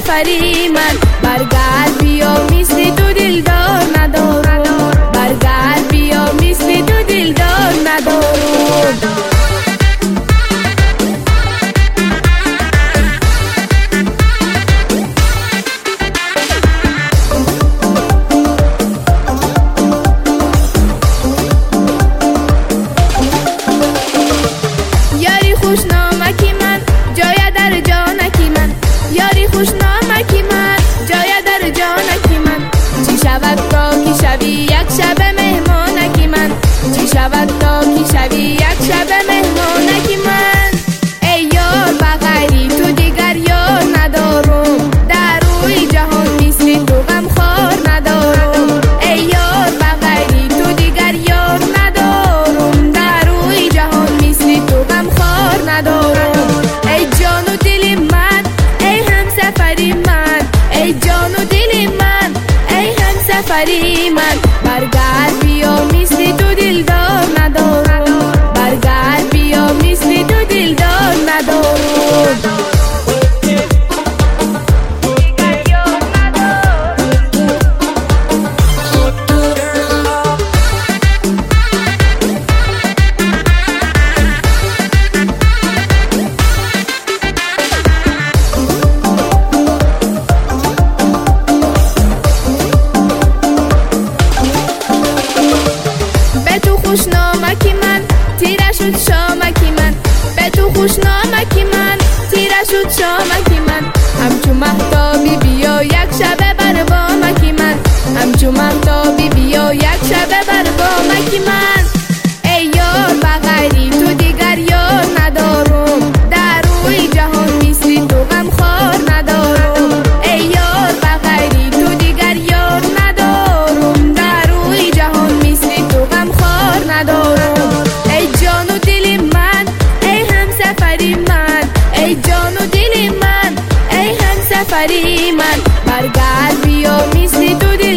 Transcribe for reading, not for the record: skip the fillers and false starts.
سفری من، برگرد بیا مثل تو دلدار ندارم، برگرد بیا مثل تو دلدار ندارم. یاری خوشنامکی من جای در جانکی من، یاری خوشنامکی من جای در جانکی من. چی شود تا که شوی یک شب مهمانکی من، چی شود تا که شوی یک شب مهمانکی من. ای یار بغیری تو دیگر یار ندارم، در روی جهان مثل تو غمخوار ندارم. ای یار بغیری تو دیگر یار ندارم، در روی جهان مثل تو غمخوار ندارم. ای جان و دل من ای همسفری من، ای جان و دل من ای همسفری من، برگرد بیا مثل تو دلدار ندارم، برگرد بیا مثل تو دلدار ندارم. خوشنامکی من تیره شد شامکی من، به تو خوشنامکی من تیره شد شامکی من. همچون مهتابی بیا یک شب بر بامکی من، همچون مهتابی بیا یک شب بر بامکی من. ای یار بغیری تو دیگر یار ندارم، در روی جهان مثل تو غمخوار ندارم. ای یار بغیری تو دیگر یار ندارم، در روی جهان مثل تو غمخوار ندارم. ای جان و دل من ای همسفری من، ای جان و دل من ای همسفری من، برگرد بیا مثل تو